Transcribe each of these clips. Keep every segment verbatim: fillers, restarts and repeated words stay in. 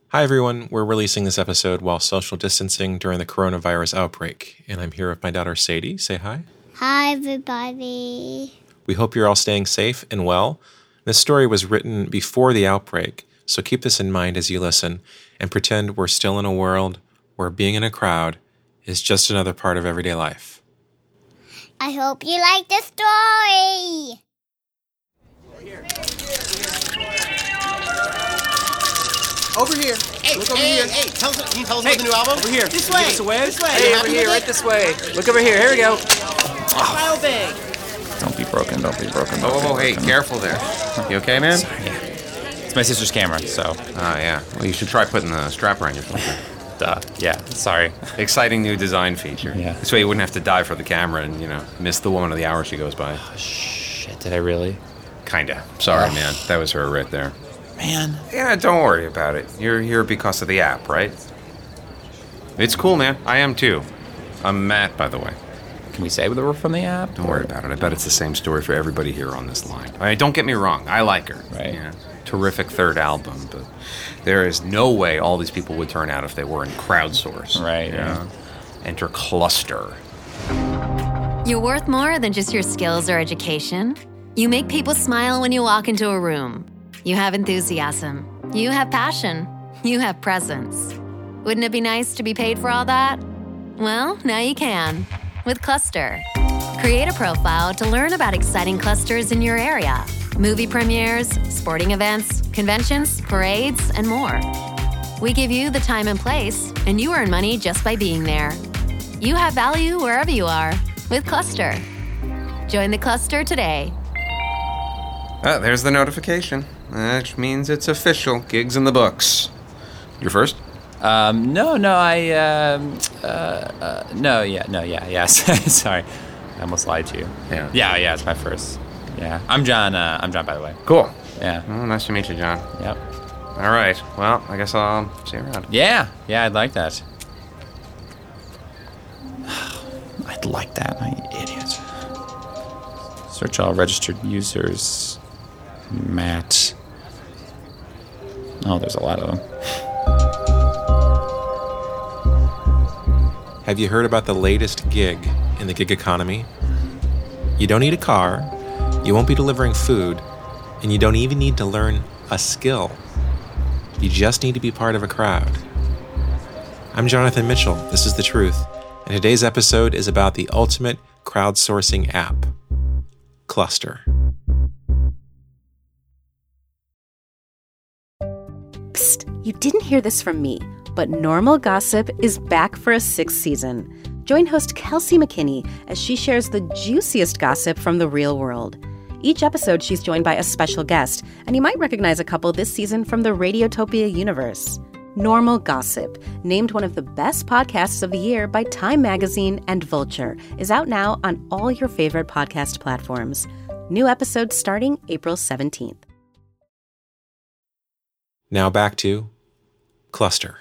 Hi, everyone. We're releasing this episode while social distancing during the coronavirus outbreak, and I'm here with my daughter, Sadie. Say hi. Hi, everybody. We hope you're all staying safe and well. This story was written before the outbreak, so keep this in mind as you listen and pretend we're still in a world where being in a crowd is just another part of everyday life. I hope you like the story. Over here. Hey, Look over hey, here. hey, tell us, can you tell us Hey, about the new album? over here. This Can way. you give us a wave? This way. Hey, You over happy here, with right it? this way. Look over here. Here we go. Smile big. Don't be broken, don't be broken. Oh, Don't oh, oh, be hey, broken. careful there. You okay, man? It's my sister's camera, so. Ah, yeah. Well, you should try putting the strap around your filter. Duh. Yeah, sorry. Exciting new design feature. Yeah. This way you wouldn't have to dive for the camera and, you know, miss the woman of the hour she goes by. Shit, did I really? Kinda. Sorry, man. That was her right there. Man. Yeah, don't worry about it. You're here because of the app, right? It's cool, man. I am too. I'm Matt, by the way. Can we say that we're from the app? Don't worry about it. I bet it's the same story for everybody here on this line. I mean, don't get me wrong. I like her. Right. Yeah. Terrific third album, but there is no way all these people would turn out if they were in crowdsource. Right, yeah. Enter Cluster. You're worth more than just your skills or education. You make people smile when you walk into a room. You have enthusiasm. You have passion. You have presence. Wouldn't it be nice to be paid for all that? Well, now you can with Cluster. Create a profile to learn about exciting clusters in your area. Movie premieres, sporting events, conventions, parades, and more. We give you the time and place, and you earn money just by being there. You have value wherever you are with Cluster. Join the Cluster today. Ah, there's the notification. That means it's official. Gigs in the books. You're first? Um, no, no, I, um, uh, uh, no, yeah, no, yeah, yes. Sorry. I almost lied to you. Yeah. Yeah, yeah, it's my first. Yeah. I'm John, uh, I'm John, by the way. Cool. Yeah. Well, nice to meet you, John. Yep. All right. Well, I guess I'll see you around. Yeah, yeah, I'd like that. I'd like that, I idiot. Search all registered users. Matt. Oh, there's a lot of them. Have you heard about the latest gig in the gig economy? You don't need a car, you won't be delivering food, and you don't even need to learn a skill. You just need to be part of a crowd. I'm Jonathan Mitchell, this is The Truth, and today's episode is about the ultimate crowdsourcing app, Cluster. Psst, you didn't hear this from me, but Normal Gossip is back for a sixth season. Join host Kelsey McKinney as she shares the juiciest gossip from the real world. Each episode, she's joined by a special guest, and you might recognize a couple this season from the Radiotopia universe. Normal Gossip, named one of the best podcasts of the year by Time Magazine and Vulture, is out now on all your favorite podcast platforms. New episodes starting April seventeenth. Now back to Cluster.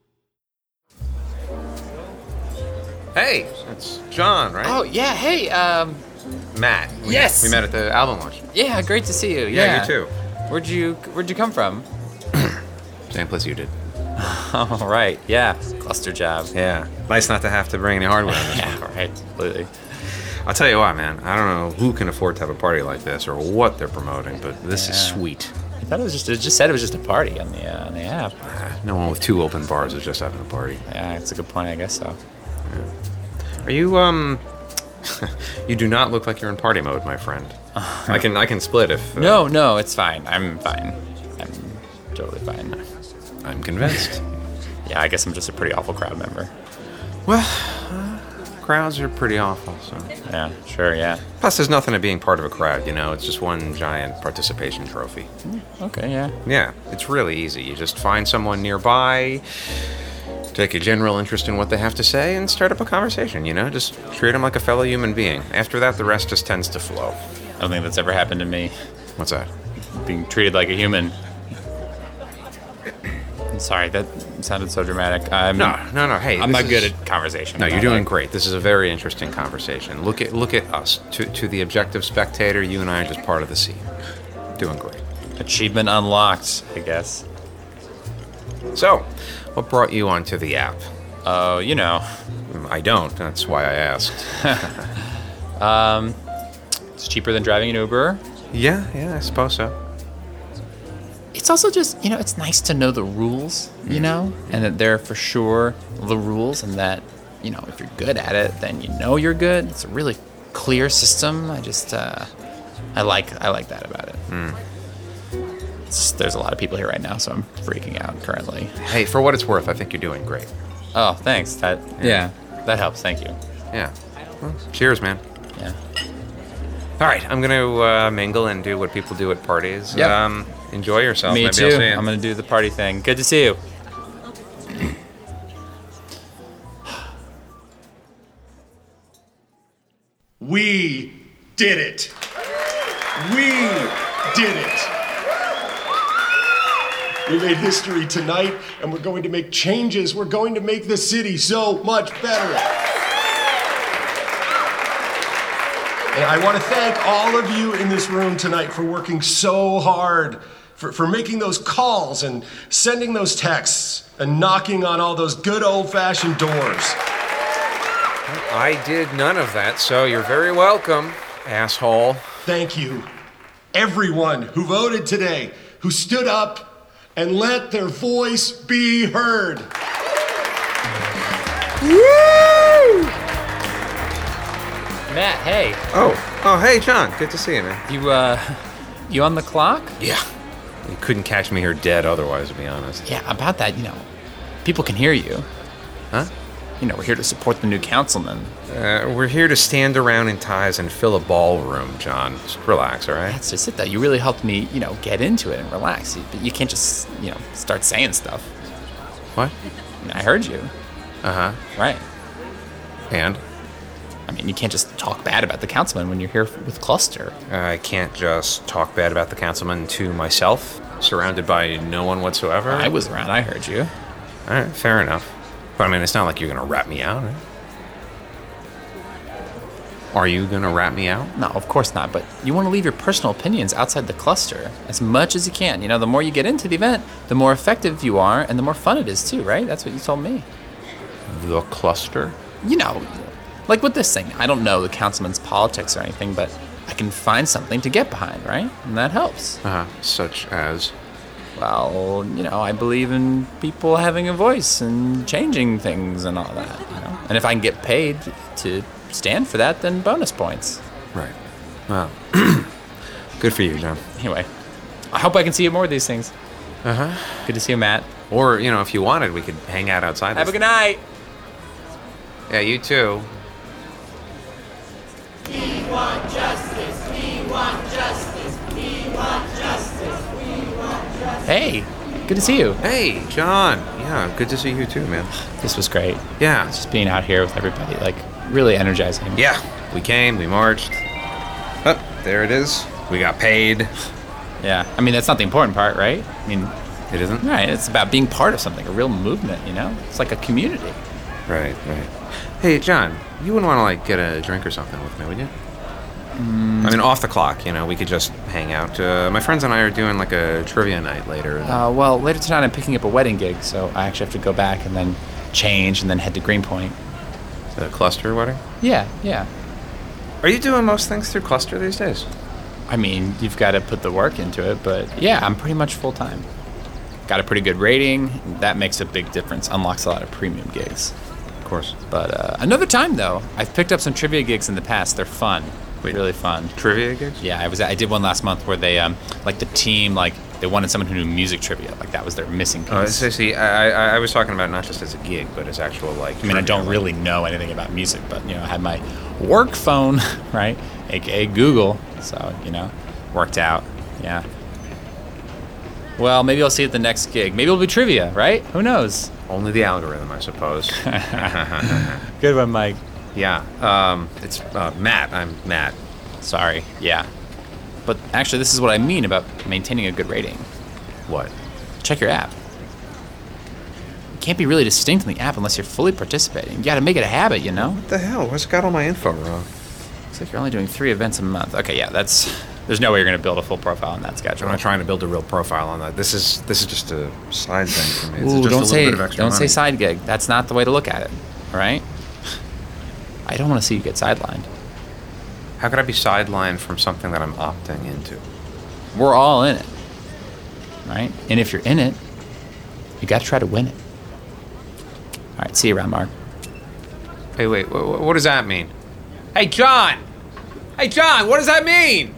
Hey, it's John, right? Oh, yeah, hey, um, Matt. We, Yes! We met at the album launch. yeah, great to see you. Yeah, Yeah, you too. Where'd you, where'd you come from? Same place you did. Oh, right, yeah, cluster job. Yeah. Nice not to have to bring any hardware on this one. Yeah, right, completely. I'll tell you what, man. I don't know who can afford to have a party like this or what they're promoting, but this is Yeah. sweet. I thought it was just, it just said it was just a party on the, uh, on the app. Ah, No one with two open bars is just having a party. Yeah, it's a good point, I guess so. Are you, um... you do not look like you're in party mode, my friend. I can I can split if... Uh, No, no, it's fine. I'm fine. I'm totally fine. I'm convinced. Yeah, I guess I'm just a pretty awful crowd member. Well, uh, crowds are pretty awful, so... Yeah, sure, yeah. Plus, there's nothing to being part of a crowd, you know? It's just one giant participation trophy. Okay, yeah. Yeah, it's really easy. You just find someone nearby, take a general interest in what they have to say, and start up a conversation, you know? Just treat them like a fellow human being. After that, the rest just tends to flow. I don't think that's ever happened to me. What's that? Being treated like a human. Sorry, that sounded so dramatic. I'm, No, no, no. Hey, I'm this not good is- at conversation. No, you're Not doing like- great. This is a very interesting conversation. Look at look at us. To to the objective spectator, you and I are just part of the scene. Doing great. Achievement unlocked, I guess. So, what brought you onto the app? Oh, you know. I don't. That's why I asked. um, it's cheaper than driving an Uber. Yeah, yeah, I suppose so. It's also just, you know, it's nice to know the rules, you know, and that they're for sure the rules, and that, you know, if you're good at it, then you know you're good. It's a really clear system. I just, uh, I like, I like that about it. Mm. It's, there's a lot of people here right now, so I'm freaking out currently. Hey, for what it's worth, I think you're doing great. Oh, thanks. That, yeah, that helps. Thank you. Yeah. Well, cheers, man. Yeah. All right, I'm going to uh, mingle and do what people do at parties. Yep. Um, enjoy yourself. Me Maybe too. I'll see you. I'm going to do the party thing. Good to see you. We did it. We did it. We made history tonight, and we're going to make changes. We're going to make the city so much better. And I want to thank all of you in this room tonight for working so hard, for, for making those calls and sending those texts and knocking on all those good old-fashioned doors. I did none of that, so you're very welcome, asshole. Thank you, everyone who voted today, who stood up and let their voice be heard. Woo! Matt, hey. Oh, oh, hey, John. Good to see you, man. You, uh, you on the clock? Yeah. You couldn't catch me here dead otherwise, to be honest. Yeah, about that, you know, people can hear you. Huh? You know, we're here to support the new councilman. Uh, we're here to stand around in ties and fill a ballroom, John. Just relax, all right? That's just it, though. You really helped me, you know, get into it and relax. You, you can't just, you know, start saying stuff. What? I mean, I heard you. Uh-huh. Right. And? I mean, you can't just talk bad about the councilman when you're here with Cluster. I can't just talk bad about the councilman to myself, surrounded by no one whatsoever. I was around. I heard you. All right, fair enough. But, I mean, it's not like you're going to rat me out, right? Are you going to rat me out? No, of course not. But you want to leave your personal opinions outside the cluster as much as you can. You know, the more you get into the event, the more effective you are, and the more fun it is, too, right? That's what you told me. The cluster? You know, like with this thing, I don't know the councilman's politics or anything, but I can find something to get behind, right? And that helps. Uh-huh. Such as? Well, you know, I believe in people having a voice and changing things and all that, you know? And if I can get paid to stand for that, then bonus points. Right. Well, good for you, John. Anyway, I hope I can see you more of these things. Uh-huh. Good to see you, Matt. Or, you know, if you wanted, we could hang out outside. Have a good night. Yeah, you too. We want justice. We want justice. We want justice. We want justice. Hey, good to see you. Hey, John. Yeah, good to see you too, man. This was great. Yeah. Just being out here with everybody, like, really energizing. Yeah, we came, we marched. Oh, there it is. We got paid. Yeah, I mean, that's not the important part, right? I mean, it isn't? Right, it's about being part of something, a real movement, you know? It's like a community. Right, right. Hey, John, you wouldn't want to, like, get a drink or something with me, would you? Mm. I mean, off the clock, you know, we could just hang out. Uh, my friends and I are doing, like, a trivia night later. Uh, well, later tonight I'm picking up a wedding gig, so I actually have to go back and then change and then head to Greenpoint. The Cluster wedding? Yeah, yeah. Are you doing most things through Cluster these days? I mean, you've got to put the work into it, but yeah, I'm pretty much full-time. Got a pretty good rating. That makes a big difference. Unlocks a lot of premium gigs. Of course. But uh, another time, though, I've picked up some trivia gigs in the past. They're fun. Wait, really fun. Trivia gigs? Yeah, I was. I did one last month where they, um, like the team, like they wanted someone who knew music trivia. Like that was their missing piece. Oh, so see, I, I I was talking about not just as a gig, but as actual like. I mean, I don't really know anything about music, but you know, I had my work phone, right, aka Google. So you know, worked out. Yeah. Well, maybe I'll see you at the next gig. Maybe it'll be trivia, right? Who knows? Only the algorithm, I suppose. Good one, Mike. Yeah. Um, it's uh, Matt. I'm Matt. Sorry. Yeah. But actually, this is what I mean about maintaining a good rating. What? Check your app. You can't be really distinct in the app unless you're fully participating. You gotta make it a habit, you know? What the hell? What's got all my info wrong? Looks like you're only doing three events a month. Okay, yeah, that's There's no way you're going to build a full profile on that schedule. I'm not trying to build a real profile on that. This is this is just a side thing for me. It's Ooh, just don't a say little bit of extra don't money. say side gig. That's not the way to look at it. All right? I don't want to see you get sidelined. How could I be sidelined from something that I'm opting into? We're all in it, right? And if you're in it, you got to try to win it. All right, see you around, Mark. Hey, wait, wh- what does that mean? Hey, John! Hey, John, what does that mean?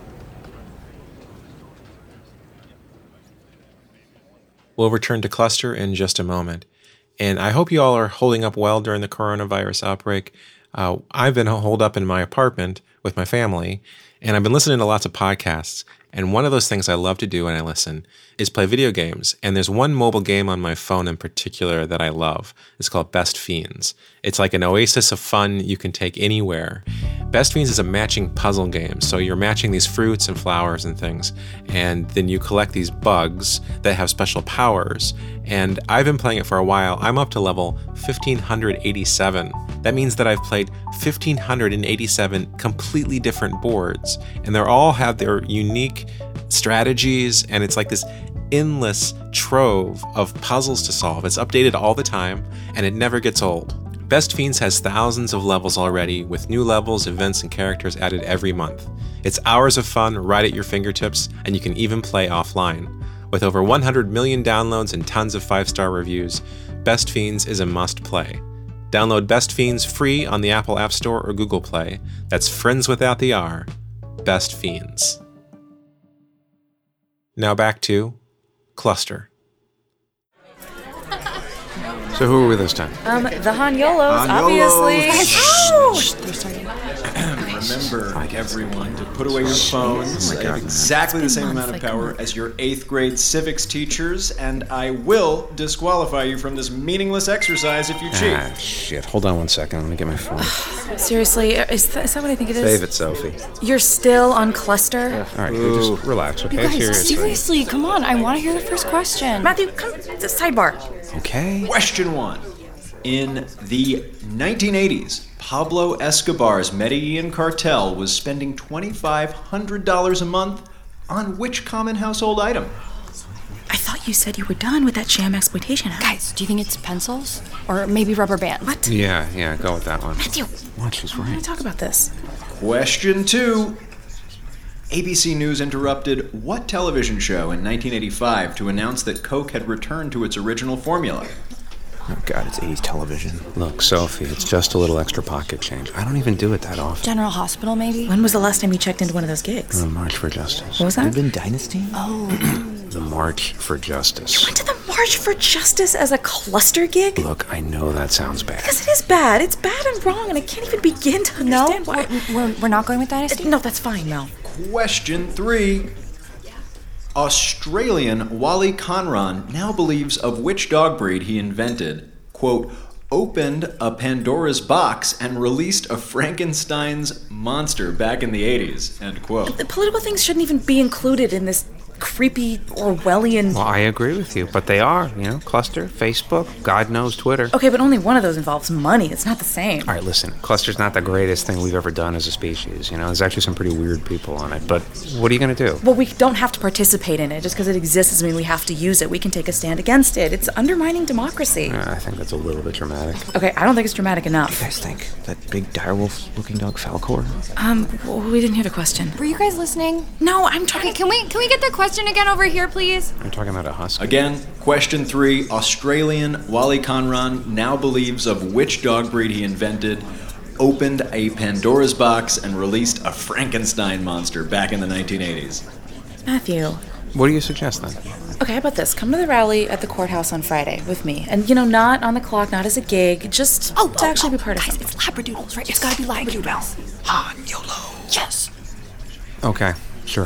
We'll return to Cluster in just a moment. And I hope you all are holding up well during the coronavirus outbreak. Uh, I've been holed up in my apartment with my family, and I've been listening to lots of podcasts. And one of those things I love to do when I listen is play video games. And there's one mobile game on my phone in particular that I love. It's called Best Fiends. It's like an oasis of fun you can take anywhere. Best Fiends is a matching puzzle game. So you're matching these fruits and flowers and things. And then you collect these bugs that have special powers. And I've been playing it for a while. I'm up to level fifteen eighty-seven. That means that I've played fifteen eighty-seven completely different boards. And they all have their unique strategies, and it's like this endless trove of puzzles to solve. It's updated all the time, and it never gets old. Best Fiends has thousands of levels already, with new levels, events, and characters added every month. It's hours of fun right at your fingertips, and you can even play offline. With over one hundred million downloads and tons of five-star reviews, Best Fiends is a must-play. Download Best Fiends free on the Apple App Store or Google Play. That's friends without the R. Best Fiends. Now back to Cluster. So who are we this time? Um, the Han Yolos, Han obviously. Remember, everyone, to put away your phones. I have exactly the same amount of power as your eighth grade civics teachers, and I will disqualify you from this meaningless exercise if you cheat. Ah, shit. Hold on one second. Let me get my phone. Seriously, is that, is that what I think it is? Save it, Sophie. You're still on Cluster? All right, you just relax, okay? You guys, Seriously. seriously, come on. I want to hear the first question. Matthew, come to the sidebar. Okay. Question one. In the nineteen eighties, Pablo Escobar's Medellin cartel was spending twenty-five hundred dollars a month on which common household item? I thought you said you were done with that sham exploitation act. Guys, do you think it's pencils? Or maybe rubber bands? What? Yeah, yeah, go with that one. Matthew. What? She's I want right. to talk about this. Question two. A B C News interrupted what television show in nineteen eighty-five to announce that Coke had returned to its original formula? Oh, God, it's eighties television. Look, Sophie, it's just a little extra pocket change. I don't even do it that often. General Hospital, maybe? When was the last time you checked into one of those gigs? The March for Justice. What was that? Urban Dynasty? Oh. The March for Justice. You went to the March for Justice as a Cluster gig? Look, I know that sounds bad. Because it is bad. It's bad and wrong, and I can't even begin to understand no, why. We're, we're, we're not going with Dynasty? No, that's fine, Mel. Question three. Australian Wally Conron now believes of which dog breed he invented, quote, opened a Pandora's box and released a Frankenstein's monster back in the eighties, end quote. The political things shouldn't even be included in this creepy Orwellian... Well, I agree with you, but they are, you know, Cluster, Facebook, God knows Twitter. Okay, but only one of those involves money. It's not the same. All right, listen, Cluster's not the greatest thing we've ever done as a species, you know? There's actually some pretty weird people on it, but what are you going to do? Well, we don't have to participate in it. Just because it exists doesn't mean we have to use it. We can take a stand against it. It's undermining democracy. Uh, I think that's a little bit dramatic. Okay, I don't think it's dramatic enough. What do you guys think? That big direwolf-looking dog, Falcor? Um, well, we didn't hear the question. Were you guys listening? No, I'm trying... Okay, can we, can we get the question again over here, please? I'm talking about a husky. Again, question three. Australian Wally Conron now believes of which dog breed he invented, opened a Pandora's box, and released a Frankenstein monster back in the nineteen eighties. Matthew. What do you suggest, then? Okay, how about this? Come to the rally at the courthouse on Friday with me. And, you know, not on the clock, not as a gig, just oh, to oh, actually oh, be part guys, of something. It's Labradoodles, right? It's gotta be Labradoodles. Han YOLO. Yes. Okay, sure.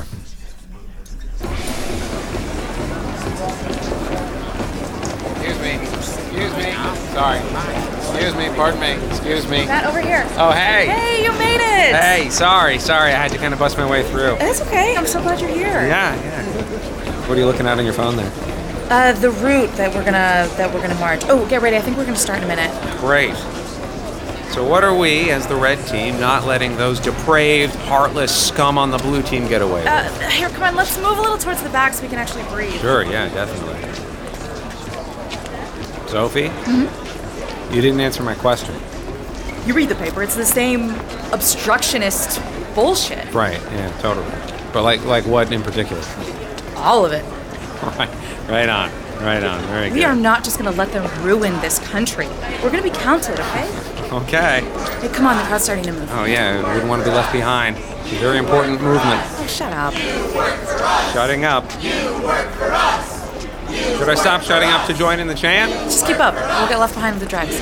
Excuse me. Excuse me. Sorry. Excuse me. Pardon me. Excuse me. Matt, over here. Oh, hey. Hey, you made it. Hey, sorry. Sorry. I had to kind of bust my way through. That's okay. I'm so glad you're here. Yeah, yeah. What are you looking at on your phone there? Uh, the route that we're gonna that we're gonna march. Oh, get ready. I think we're gonna start in a minute. Great. So what are we, as the red team, not letting those depraved, heartless scum on the blue team get away with? Uh, here, come on, let's move a little towards the back so we can actually breathe. Sure, yeah, definitely. Sophie? Mm-hmm. You didn't answer my question. You read the paper, it's the same obstructionist bullshit. Right, yeah, totally. But like like what in particular? All of it. Right, right on, right on, very We good. are not just gonna let them ruin this country. We're gonna be counted, okay? Okay. Hey, come on, the crowd's starting to move. Oh yeah, we wouldn't want to be left behind. It's a very important movement. Oh, shut up. Shutting up. Should I stop shutting up to join in the chant? Just keep up. We'll get left behind with the dregs.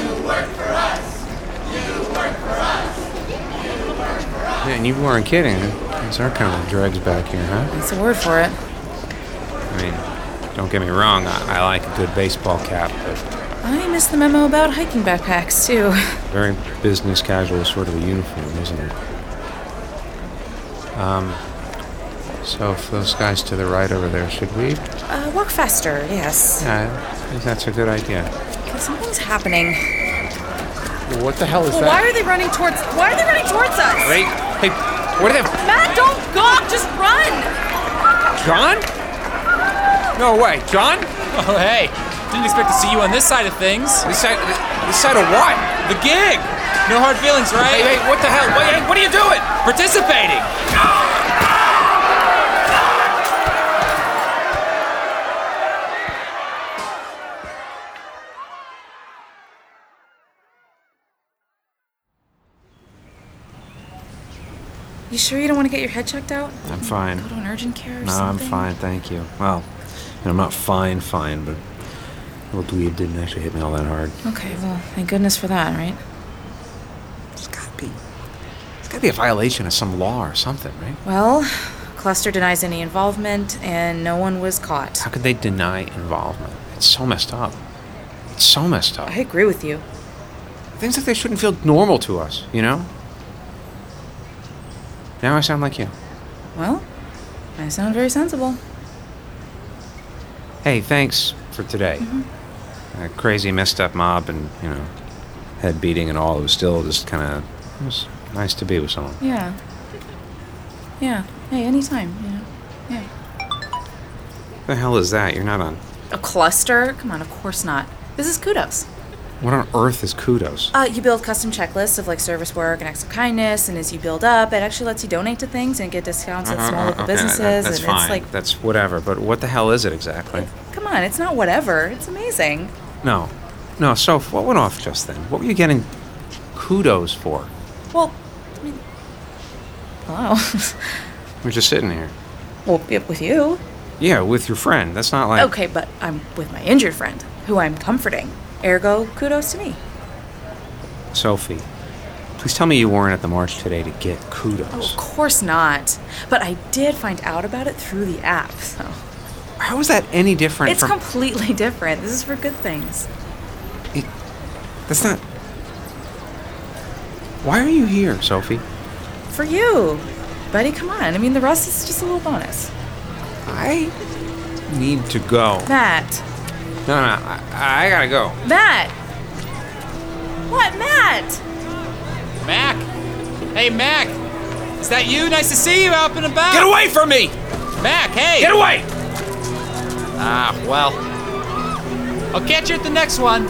Man, you weren't kidding. These are kind of dregs back here, huh? That's a word for it. I mean, don't get me wrong, I, I like a good baseball cap, but I missed the memo about hiking backpacks, too. very business casual sort of a uniform, isn't it? Um, so if those guys to the right over there, should we? Uh, walk faster, yes. Yeah, I think that's a good idea. Okay, something's happening. What the hell is Well, that? why are they running towards... Why are they running towards us? Wait, hey, what are they... Matt, don't gawk! Just run! John? No way, John? Oh, hey. Didn't expect to see you on this side of things. This side, this side of what? The gig. No hard feelings, right? Hey, hey, what the hell? Wait, hey, what are you doing? Participating. You sure you don't want to get your head checked out? I'm fine. Go to an urgent care or No, something? I'm fine, thank you. Well, I'm not fine, fine, but the little dweeb didn't actually hit me all that hard. Okay, well, thank goodness for that, right? It's gotta be, it's gotta be a violation of some law or something, right? Well, Cluster denies any involvement, and no one was caught. How could they deny involvement? It's so messed up. It's so messed up. I agree with you. Things like they shouldn't feel normal to us, you know? Now I sound like you. Well, I sound very sensible. Hey, thanks for today. Mm-hmm. A crazy, messed up mob and, you know, head beating and all. It was still just kind of, it was nice to be with someone. Yeah. Yeah. Hey, anytime, you know? Yeah. What the hell is that? You're not on... A cluster? Come on, of course not. This is Kudos. What on earth is Kudos? Uh, you build custom checklists of like service work and acts of kindness, and as you build up, it actually lets you donate to things and get discounts at Uh, small uh, local okay, businesses. that- that's and fine. it's like, That's whatever. But what the hell is it exactly? come on, it's not whatever. It's amazing. No. No, Soph, what went off just then? What were you getting Kudos for? Well, I mean, hello. We're just sitting here. Well, yeah, with you. Yeah, with your friend. That's not like... Okay, but I'm with my injured friend, who I'm comforting. Ergo, kudos to me. Sophie, please tell me you weren't at the march today to get Kudos. Oh, of course not. But I did find out about it through the app, so... How is that any different It's from... completely different. This is for good things. It, that's not... Why are you here, Sophie? For you. Buddy, come on. I mean, the rest is just a little bonus. I need to go. Matt. No, no, I, I gotta go. Matt! What, Matt? Mac. Hey, Mac. Is that you? Nice to see you out and about. Get away from me! Mac, hey. Get away! Ah, well. I'll catch you at the next one.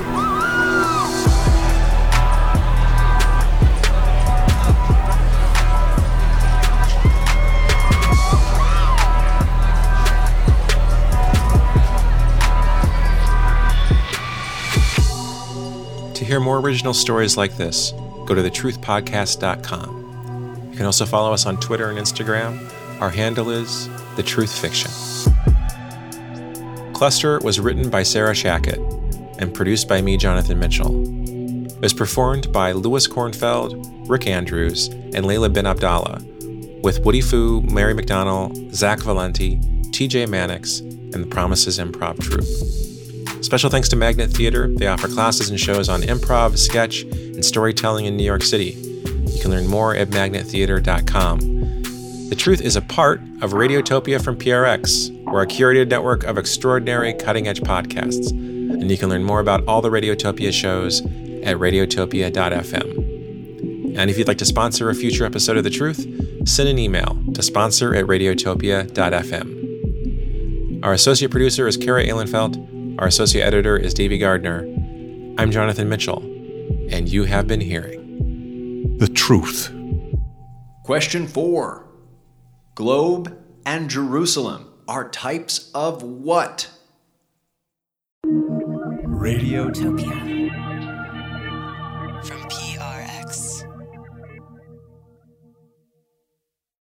To hear more original stories like this, go to the truth podcast dot com. You can also follow us on Twitter and Instagram. Our handle is The Truth Fiction. Cluster was written by Sarah Shackett and produced by me, Jonathan Mitchell. It was performed by Louis Kornfeld, Rick Andrews, and Layla Ben Abdallah, with Woody Fu, Mary McDonnell, Zach Valenti, T J Mannix, and the Promises Improv Troupe. Special thanks to Magnet Theater. They offer classes and shows on improv, sketch, and storytelling in New York City. You can learn more at magnet theater dot com. The Truth is a part of Radiotopia from P R X. We're a curated network of extraordinary, cutting-edge podcasts. And you can learn more about all the Radiotopia shows at radiotopia dot f m. And if you'd like to sponsor a future episode of The Truth, send an email to sponsor at radiotopia dot f m. Our associate producer is Kara Ehlenfeld. Our associate editor is Davey Gardner. I'm Jonathan Mitchell, and you have been hearing The Truth. Question four. Globe and Jerusalem are types of what? Radiotopia.